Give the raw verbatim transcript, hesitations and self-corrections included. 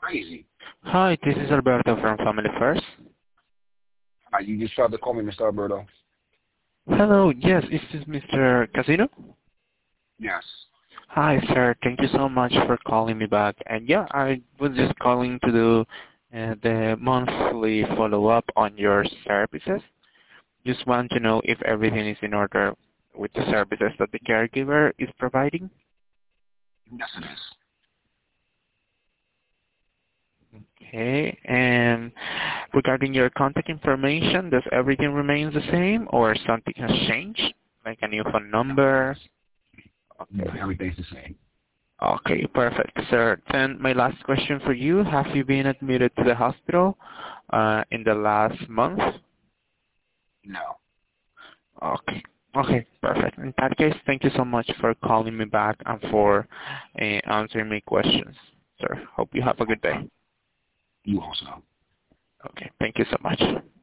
Crazy. Hi, this is Alberto from Family First. Uh, you just tried to call me, Mister Alberto. Hello, yes, is this Mister Casino? Yes. Hi, sir. Thank you so much for calling me back. And yeah, I was just calling to do uh, the monthly follow-up on your services. Just want to know if everything is in order with the services that the caregiver is providing. Yes, it is. Okay, and regarding your contact information, does everything remain the same or something has changed? Like a new phone No, number? everything's, no, Okay. everything's the same. Okay, perfect, sir. Then my last question for you, have you been admitted to the hospital uh, in the last month? No. Okay. Okay, perfect. In that case, thank you so much for calling me back and for uh, answering my questions, sir. Hope you have a good day. You also. Okay, thank you so much.